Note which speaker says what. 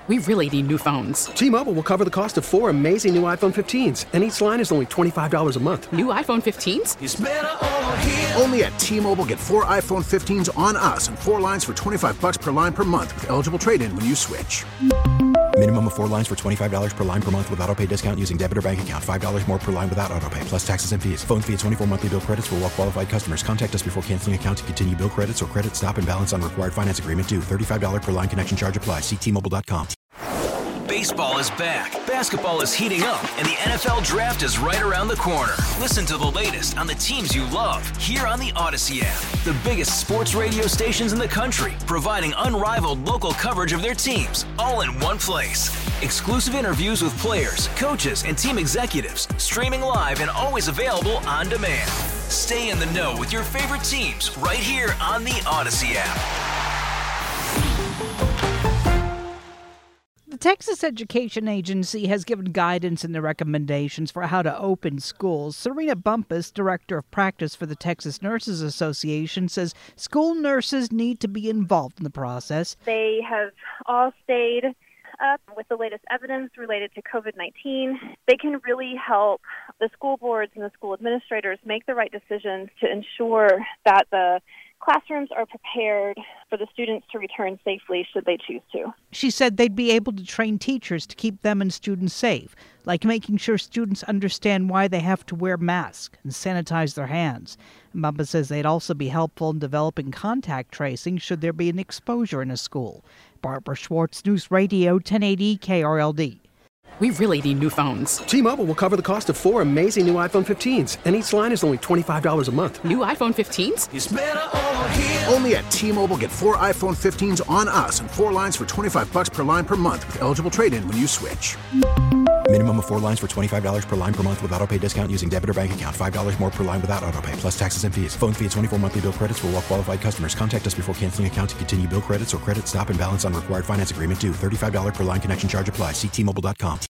Speaker 1: We really need new phones.
Speaker 2: T-Mobile will cover the cost of 4 amazing new iPhone 15s, and each line is only $25 a month.
Speaker 1: New iPhone 15s?
Speaker 3: It's better over here.
Speaker 4: Only at T-Mobile, get 4 iPhone 15s on us and 4 lines for $25 per line per month with eligible trade-in when you switch.
Speaker 5: Minimum of 4 lines for $25 per line per month with autopay discount using debit or bank account. $5 more per line without autopay, plus taxes and fees. Phone fee at 24 monthly bill credits for well-qualified customers. Contact us before canceling account to continue bill credits or credit stop and balance on required finance agreement due. $35 per line connection charge applies. See T-Mobile.com.
Speaker 3: Baseball is back, basketball is heating up, and the NFL Draft is right around the corner. Listen to the latest on the teams you love here on the Odyssey app. The biggest sports radio stations in the country, providing unrivaled local coverage of their teams, all in one place. Exclusive interviews with players, coaches, and team executives, streaming live and always available on demand. Stay in the know with your favorite teams right here on the Odyssey app.
Speaker 6: The Texas Education Agency has given guidance and the recommendations for how to open schools. Serena Bumpus, Director of Practice for the Texas Nurses Association, says school nurses need to be involved in the process.
Speaker 7: They have all stayed up with the latest evidence related to COVID-19. They can really help the school boards and the school administrators make the right decisions to ensure that the classrooms are prepared for the students to return safely should they choose to.
Speaker 6: She said they'd be able to train teachers to keep them and students safe, like making sure students understand why they have to wear masks and sanitize their hands. And Bumba says they'd also be helpful in developing contact tracing should there be an exposure in a school. Barbara Schwartz, News Radio 1080 KRLD.
Speaker 1: We really need new phones.
Speaker 2: T-Mobile will cover the cost of 4 amazing new iPhone 15s, and each line is only $25 a month.
Speaker 1: New iPhone 15s?
Speaker 3: It's better over here.
Speaker 4: Only at T-Mobile, get 4 iPhone 15s on us and 4 lines for $25 per line per month with eligible trade-in when you switch.
Speaker 5: Minimum of 4 lines for $25 per line per month with autopay discount using debit or bank account. $5 more per line without autopay, plus taxes and fees. Phone fee at 24 monthly bill credits for well-qualified customers. Contact us before canceling account to continue bill credits or credit stop and balance on required finance agreement due. $35 per line connection charge applies. See T-Mobile.com.